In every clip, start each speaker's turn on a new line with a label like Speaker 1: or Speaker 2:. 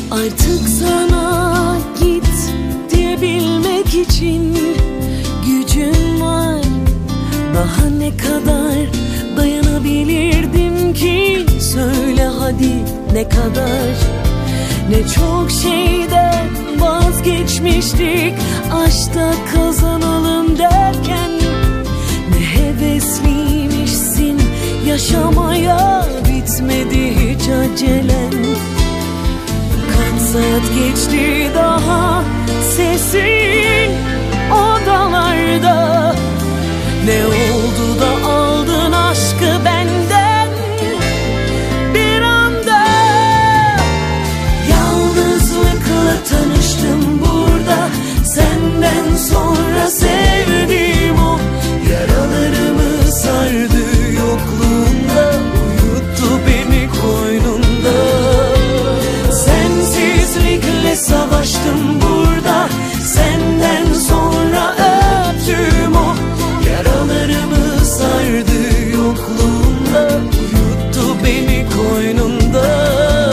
Speaker 1: Artık sana git diyebilmek için gücün var. Daha ne kadar dayanabilirdim ki? Söyle hadi, ne kadar? Ne çok şeyden vazgeçmiştik aşkta kazanalım derken. Ne hevesliymişsin yaşamaya, bitmedi hiç acelen. Kaç saat geçti daha sesin odalarda. Ne oldu da aldın aşkı benden bir anda? Yalnızlıkla tanıştım burada, senden sonra sevdiğim o. Yaralarımı sardı yokluğunda, uyuttu beni koynunda. Sensizlikle savaştım burada, senden sonra öptüm o. Yaralarımı sardı yokluğunda, uyuttu beni koynunda.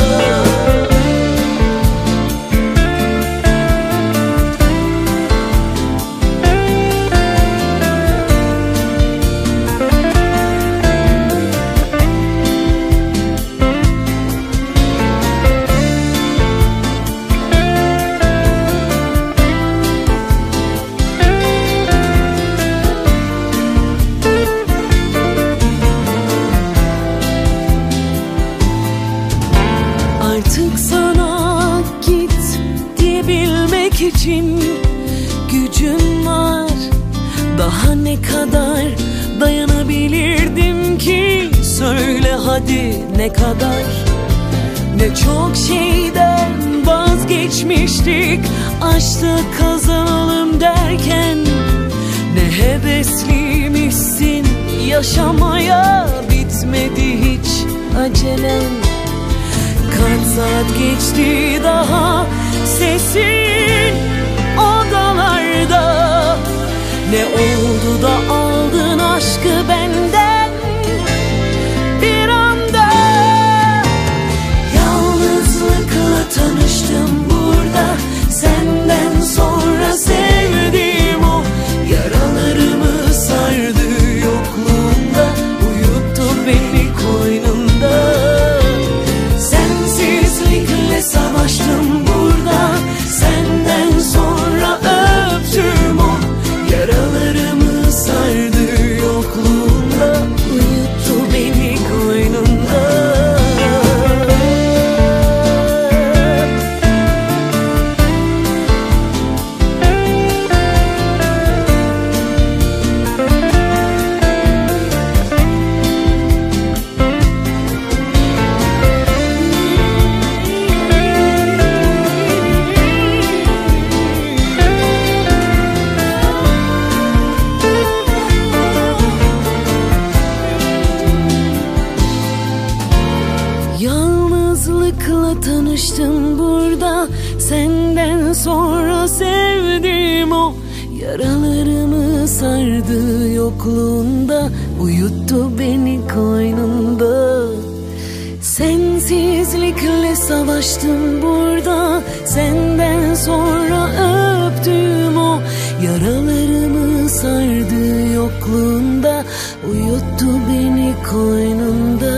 Speaker 1: Artık sana git diyebilmek için gücün var. Daha ne kadar dayanabilirdim ki? Söyle hadi, ne kadar? Ne çok şeyden vazgeçmiştik aşkta kazanalım derken. Ne hevesliymişsin yaşamaya, bitmedi hiç acelen. Kaç saat geçti daha sesin odalarda. Ne oldu da aldın aşkı benden bir anda? Yalnızlıkla tanıştım burada, senden sonra sevdiğim o. Yaralarımı sardı yokluğunda, uyuttu beni koynunda. Savaştım burada, senden sonra öptüm o. Yaralarımı sardı yokluğunda, uyuttu beni koynunda. Yalnızlıkla tanıştım burada, senden sonra sevdiğim o. Yaralarımı sardı yokluğunda, uyuttu beni koynunda. Sensizlikle savaştım burada, senden sonra öptüm o. Yaralarımı sardı yokluğunda, uyuttu beni koynunda.